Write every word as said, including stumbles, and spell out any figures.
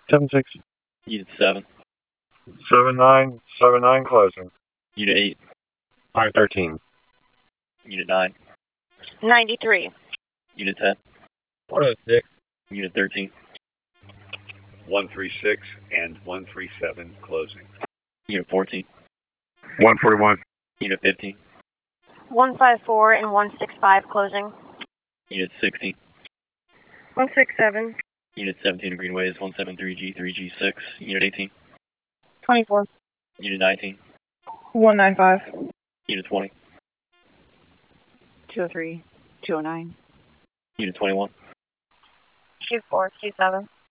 seven six. Unit seven. seven nine, seven nine closing. Unit eight. five thirteen. Unit nine. ninety-three. Unit ten. one oh six. Unit thirteen. one three six and one three seven closing. Unit fourteen. one forty-one. Unit fifteen. one five four and one six five closing. Unit sixteen. one six seven. Unit seventeen Greenways, one seven three G three G six. Unit eighteen. twenty-four. Unit nineteen. one nine five. Unit twenty. two oh three, two oh nine. Unit twenty-one. two four two seven.